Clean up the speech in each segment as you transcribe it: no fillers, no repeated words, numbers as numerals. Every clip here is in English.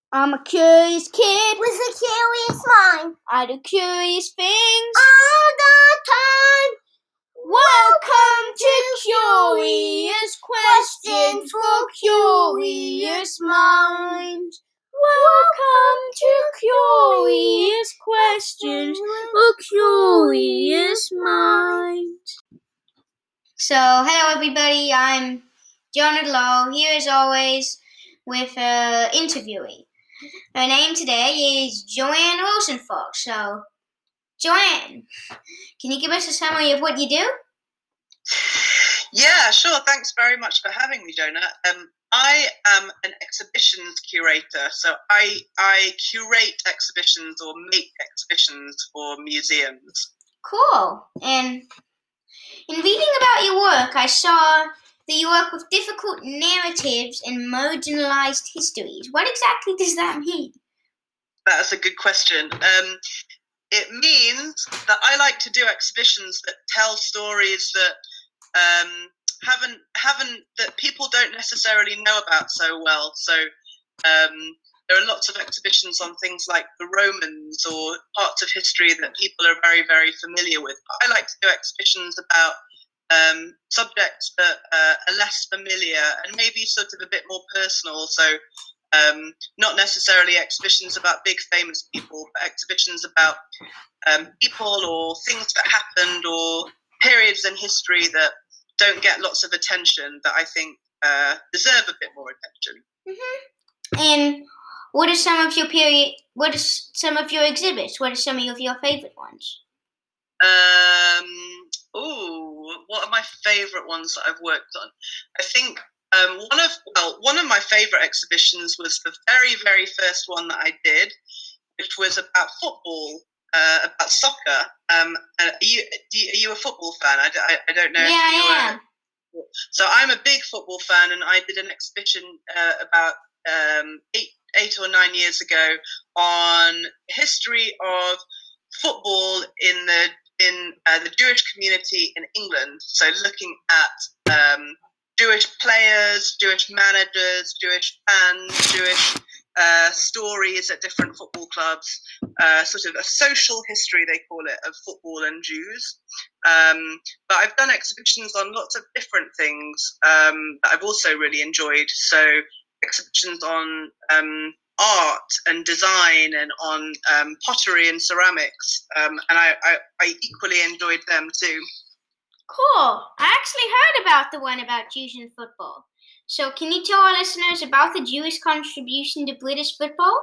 I'm a curious kid with a curious mind. I do curious things all the time. Welcome to Curious Questions for Curious Minds. Welcome to Curious Questions for Curious Minds. So, hello everybody, I'm Jonah Lowe, here as always with an interviewee. Her name today is Joanne Rosenfox. So, Joanne, can you give us a summary of what you do? Yeah, sure. Thanks very much for having me, Jonah. I am an exhibitions curator, so I curate exhibitions or make exhibitions for museums. Cool. And in reading about your work, I saw that you work with difficult narratives and marginalized histories. What exactly does that mean? That's a good question. It means that I like to do exhibitions that tell stories that haven't that people don't necessarily know about so well. So there are lots of exhibitions on things like the Romans or parts of history that people are very, very familiar with. I like to do exhibitions about subjects that are less familiar and maybe sort of a bit more personal. So not necessarily exhibitions about big famous people, but exhibitions about people or things that happened or periods in history that don't get lots of attention that I think deserve a bit more attention. Mm-hmm. And what are some of your what are some of your exhibits? What are some of your favorite ones? What are my favorite ones that I've worked on? I think one of my favorite exhibitions was the very, very first one that I did, which was about football. About soccer. Are you a football fan? I don't know. Yeah, I am. So I'm a big football fan, and I did an exhibition about 8 or 9 years ago on history of football in the Jewish community in England. So looking at Jewish players, Jewish managers, Jewish fans, Jewish stories at different football clubs, sort of a social history, they call it, of football and Jews. But I've done exhibitions on lots of different things that I've also really enjoyed. So exhibitions on art and design and on pottery and ceramics, and I equally enjoyed them too. Cool. I actually heard about the one about Jews in football. So can you tell our listeners about the Jewish contribution to British football?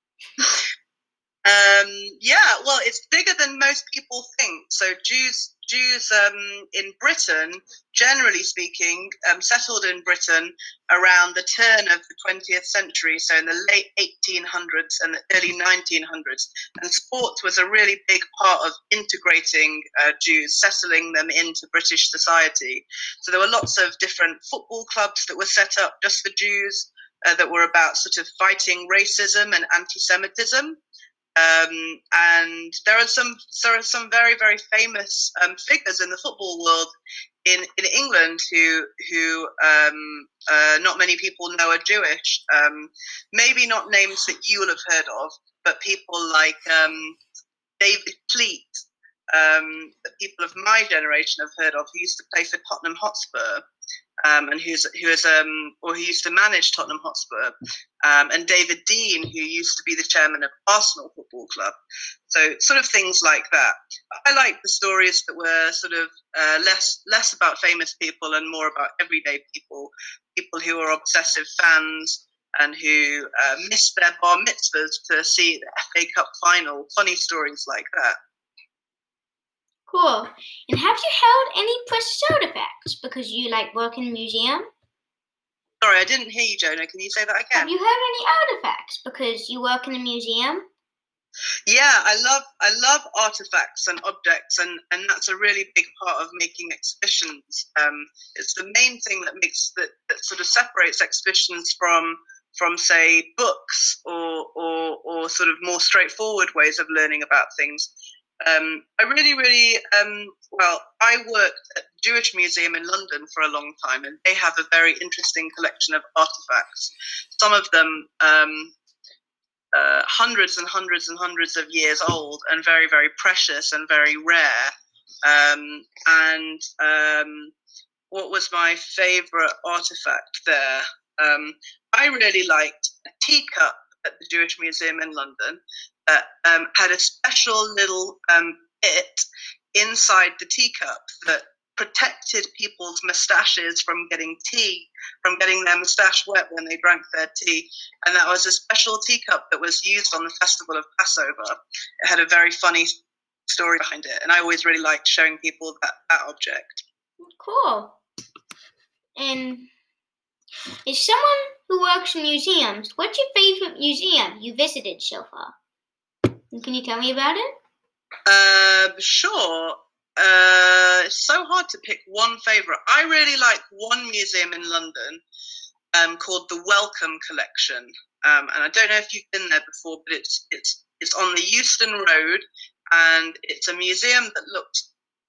Yeah, well, it's bigger than most people think. So Jews in Britain, generally speaking, settled in Britain around the turn of the 20th century, so in the late 1800s and the early 1900s. And sport was a really big part of integrating Jews, settling them into British society. So there were lots of different football clubs that were set up just for Jews that were about sort of fighting racism and anti-Semitism. And there are some very, very famous figures in the football world in England who not many people know are Jewish. Maybe not names that you will have heard of, but people like David Pleat, that people of my generation have heard of, who used to play for Tottenham Hotspur. And who used to manage Tottenham Hotspur, and David Dein, who used to be the chairman of Arsenal Football Club. So sort of things like that. I like the stories that were sort of less about famous people and more about everyday people who are obsessive fans and who missed their bar mitzvahs to see the FA Cup final. Funny stories like that. Cool. And have you held any precious artifacts because you like work in a museum? Sorry, I didn't hear you, Jonah. Can you say that again? Have you held any artifacts because you work in a museum? Yeah, I love artifacts and objects, and that's a really big part of making exhibitions. It's the main thing that sort of separates exhibitions from say books or sort of more straightforward ways of learning about things. I really, I worked at the Jewish Museum in London for a long time, and they have a very interesting collection of artifacts. Some of them hundreds and hundreds and hundreds of years old and very, very precious and very rare. What was my favourite artefact there? I really liked a teacup at the Jewish Museum in London that had a special little bit inside the teacup that protected people's moustaches from getting their moustache wet when they drank their tea. And that was a special teacup that was used on the festival of Passover. It had a very funny story behind it, and I always really liked showing people that object. Cool. And as someone who works in museums, what's your favorite museum you visited so far? Can you tell me about it? Sure. It's so hard to pick one favourite. I really like one museum in London called the Wellcome Collection, and I don't know if you've been there before, but it's on the Euston Road, and it's a museum that looks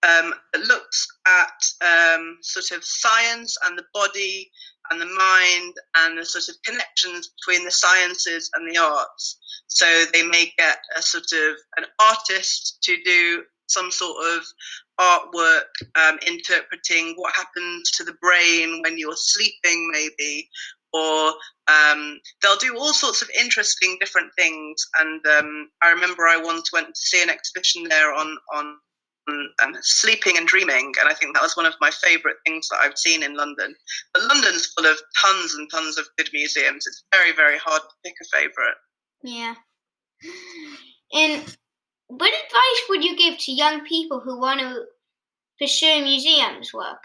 at sort of science and the body and the mind and the sort of connections between the sciences and the arts. So they may get a sort of an artist to do some sort of artwork interpreting what happens to the brain when you're sleeping, maybe, or they'll do all sorts of interesting different things. And I remember I once went to see an exhibition there on sleeping and dreaming, and I think that was one of my favourite things that I've seen in London. But London's full of tons and tons of good museums. It's very, very hard to pick a favourite. Yeah. And what advice would you give to young people who want to pursue museums work?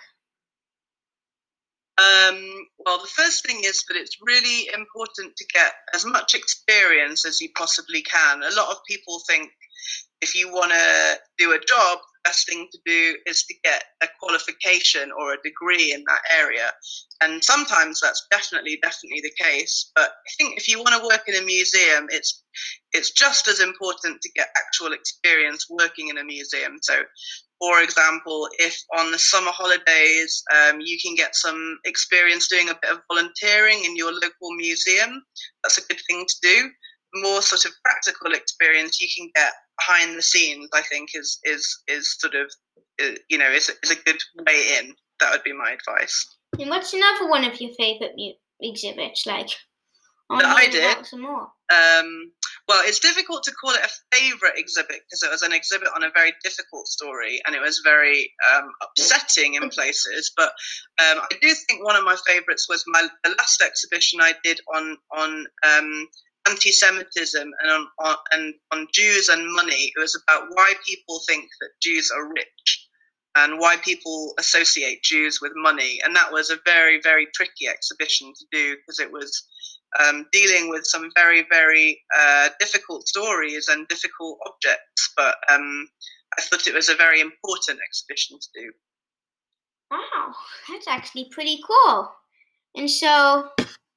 Well, the first thing is that it's really important to get as much experience as you possibly can. A lot of people think if you want to do a job, the best thing to do is to get a qualification or a degree in that area. And sometimes that's definitely the case. But I think if you want to work in a museum, it's just as important to get actual experience working in a museum. So, for example, if on the summer holidays you can get some experience doing a bit of volunteering in your local museum, that's a good thing to do. More sort of practical experience you can get behind the scenes, I think, is sort of is a good way in. That would be my advice. And what's another one of your favourite exhibits? Like, that I did. Some more. Well, it's difficult to call it a favourite exhibit because it was an exhibit on a very difficult story, and it was very upsetting in places. But I do think one of my favourites was the last exhibition I did on anti-Semitism and on Jews and money. It was about why people think that Jews are rich and why people associate Jews with money. And that was a very, very tricky exhibition to do because it was dealing with some very, very difficult stories and difficult objects. But I thought it was a very important exhibition to do. Wow, that's actually pretty cool. And so,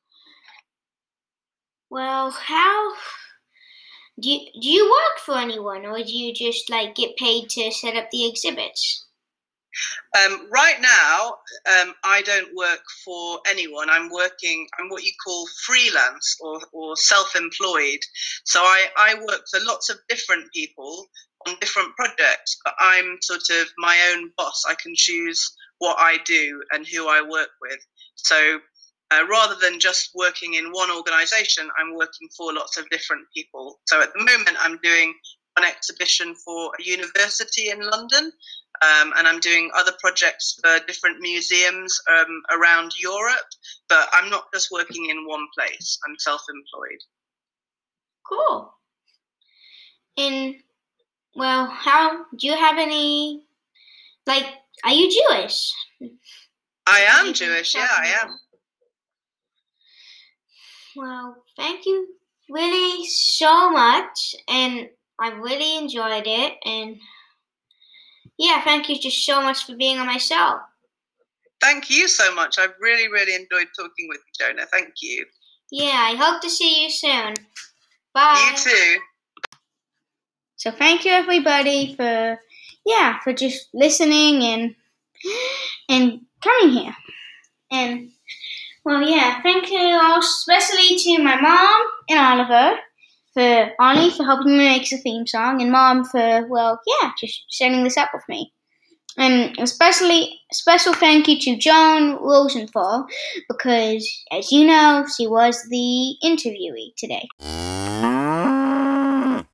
well, how do you work for anyone, or do you just like get paid to set up the exhibits? Right now, I don't work for anyone. I'm what you call freelance or self-employed. So I work for lots of different people on different projects, but I'm sort of my own boss. I can choose what I do and who I work with. So rather than just working in one organisation, I'm working for lots of different people. So at the moment, I'm doing an exhibition for a university in London, and I'm doing other projects for different museums around Europe, but I'm not just working in one place. I'm self-employed. Cool. And, well, how do you have any, like, are you Jewish? I am Jewish, yeah, I am. Well, thank you really so much, and I really enjoyed it, and yeah, thank you just so much for being on my show. Thank you so much. I've really, really enjoyed talking with you, Jonah. Thank you. Yeah, I hope to see you soon. Bye. You too. So thank you everybody for just listening and coming here. And well, yeah, thank you all, especially to my mom and Oliver. for Arnie for helping me make the theme song, and Mom for, well, yeah, just setting this up with me. And especially special thank you to Joan Rosenthal, because, as you know, she was the interviewee today.